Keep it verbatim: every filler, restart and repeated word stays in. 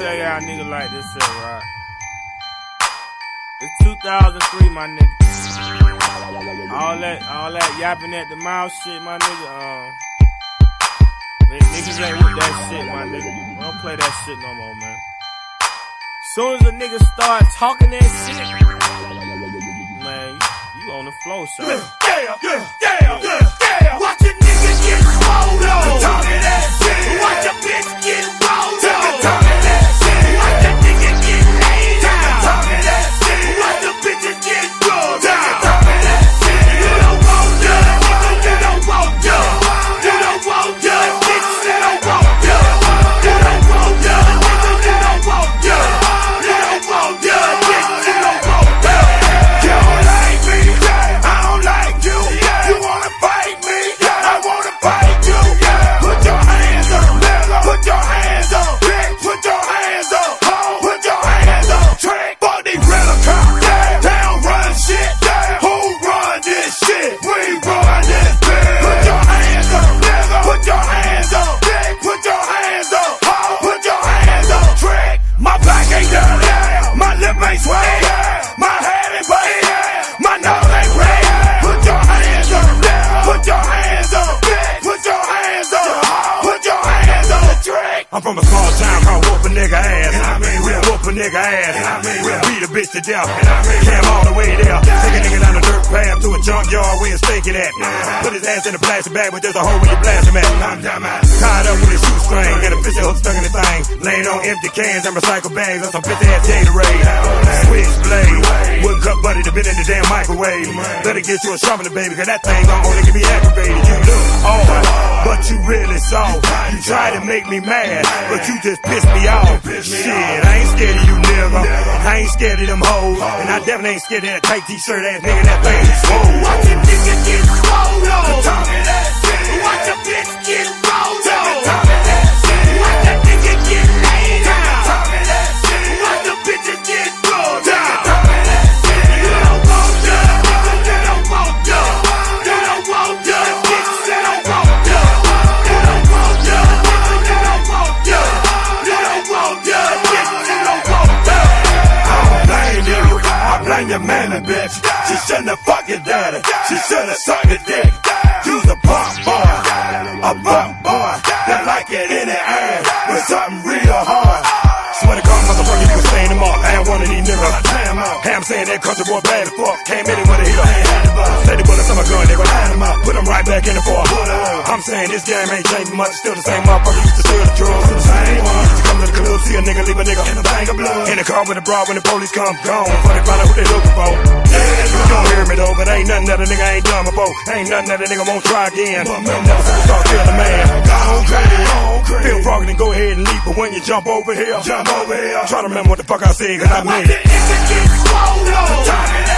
tell y'all niggas like this shit, right? It's two thousand three, my nigga. All that, all that yapping at the mouth shit, my nigga. Um, niggas ain't with that shit, my nigga. We don't play that shit no more, man. Soon as a nigga start talking that shit, man, you, you on the floor, son. Yeah, yeah, yeah, yeah, yeah. Watch a nigga get rolled on. Talking that shit. Watch a bitch get rolled on. Talking that shit. Watch a nigga get laid out. Talking that shit. Watch the bitches get drugged out. Talking that shit. You don't want that, nigga. You don't want that. You don't want that, bitch. You don't want that. You don't want that, nigga. You don't want that. You don't want that, bitch. You don't want that. You don't like me. I don't like you. You wanna fight me? I wanna fight you. Put your hands up, nigga. Put your hands up, bitch. Put your hands up, hoe. Put your hands up, trick. Fuck these rental cars. They don't run shit. Who run this shit? We run this bitch. Put your hands up, nigga. Put your hands up, bitch. Put your hands up, hoe. Put your hands up, trick. My back ain't dirty. My lip ain't sweaty. My head ain't butty. My nose ain't red. Put your hands up, nigga. Put your hands up, bitch. Put your hands up, hoe. Put your hands up, trick. I'm from a small town called whoop a nigga ass. And I mean, we'll whoop a nigga ass. And I mean, we'll beat a bitch to death. And I mean, cam all the way there. Take a nigga down the dirt path to a junkyard where it's thinking at. Put his ass in a plastic bag, but there's a hole where you blast him at. Tied up with a shoestring and a fish hook stuck in the thing. Laying on empty cans and recycle bags on some bitch ass Gatorade. Switchblade, wouldn't cut buddy to been in the damn microwave. Better get you a sharpener, baby, cause that thing gon' only get me aggravated. You look off, but you really soft. You try to make me mad, but you just piss me off. Shit, I ain't scared of you, nigga. I ain't scared of them hoes, and I definitely ain't scared of that tight t-shirt ass nigga. That thing is swole. Watch a nigga get swole on. Talking that shit. Watch a bitch get rolled on. Talking that shit. Watch a nigga get laid out. Talking that shit. Watch the bitches get drugged out. Talking that shit. You don't want that, nigga. You don't want that. You don't want that, bitch. You don't want that. You don't want that, nigga. You don't want that. You don't want that, bitch. You don't want that. I don't blame you. I blame your mammy, bitch. She shouldn't have fucked your daddy. She should have sucked your dick. You's a punk boy, a punk boy that like it in the air with something real hard. Swear to God, motherfucker, you can stain them up. I ain't one of these niggas. Hey, I'm saying that country boy bad as fuck. Came in it with a heater. Steady bullets on my gun, they gon' line them up. Put them right back in the bar. I'm saying this game ain't changing much. Still the same motherfucker used to steal the drugs. Still the same one. Used to come to the club, see a nigga, leave a nigga in a bang of blood. In the car with a bra when the police come, gone. Funny find out who they looking for. You don't hear me though, but ain't nothing that a nigga ain't done before. Ain't nothing that a nigga won't try again. Never since we start killing a man. Gone crazy. Feel froggy, then go ahead and leap. But when you jump over here, jump over here. Try to remember what the fuck I said, cause I mean it.